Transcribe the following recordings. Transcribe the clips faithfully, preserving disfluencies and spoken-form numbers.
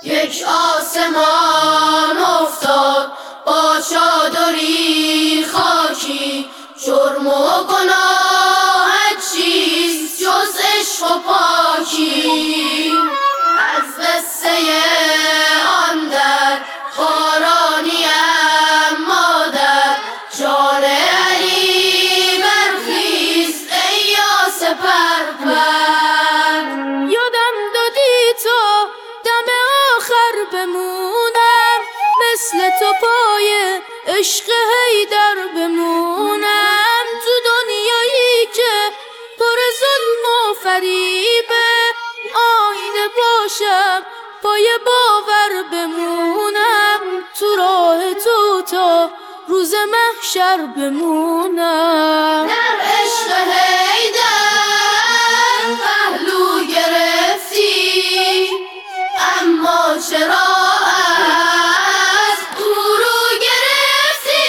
یک آسمان افتاد با چادری خاکی، جرم و گناه چیست جز عشق و پاکی. از قصه آن در بارانیم مادر، جان علی برخیز ای یاس پرپر. یادم دادی تا دم آخر بمونم، مثل تو پای عشق حیدر بمونم. تو دنیایی که پر ظلم و فریبه، آینه باشم پای باور بمونم. تو راه تو تا روز محشر بمونم. در عشق حیدر پهلو گرفتی، اما چرا از او رو گرفتی؟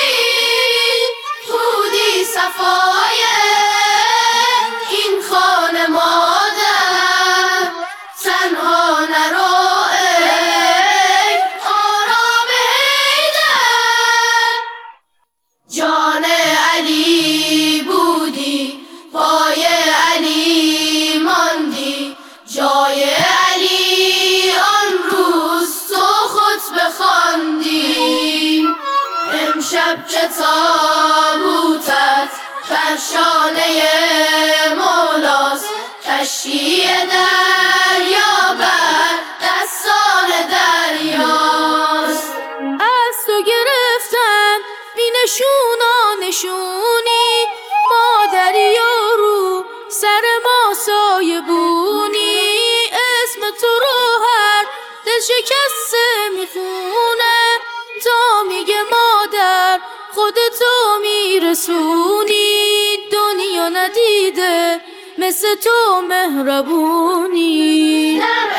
بودی صفای این خانه مادر، تنها نرو ای آرام حیدر. جان علی بودی پای علی ماندی، جای علی آن روز تو خطبه خواندی. امشب که تابوتت بر شانه مولاست، کشتی دریا بر دستان دریاست. از تو گرفتم بی نشونا نشونی، مادری یارو سر ما سایبونی. اسم تو رو هر دل شکسته میخونه، تا میگه مادر خودتو میرسونی. دنیا ندیده مثل تو مهربونی. در